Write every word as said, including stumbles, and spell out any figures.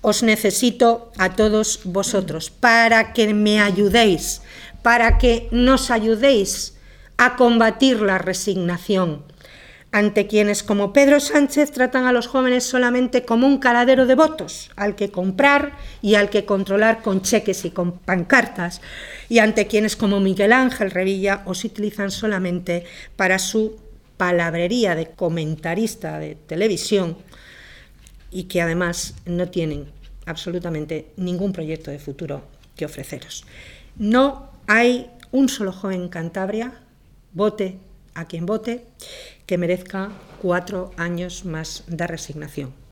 Os necesito a todos vosotros para que me ayudéis, para que nos ayudéis a combatir la resignación ante quienes, como Pedro Sánchez, tratan a los jóvenes solamente como un caladero de votos, al que comprar y al que controlar con cheques y con pancartas, y ante quienes, como Miguel Ángel Revilla, os utilizan solamente para su palabrería de comentarista de televisión y que además no tienen absolutamente ningún proyecto de futuro que ofreceros. No hay un solo joven en Cantabria, vote a quien vote, que merezca cuatro años más de resignación.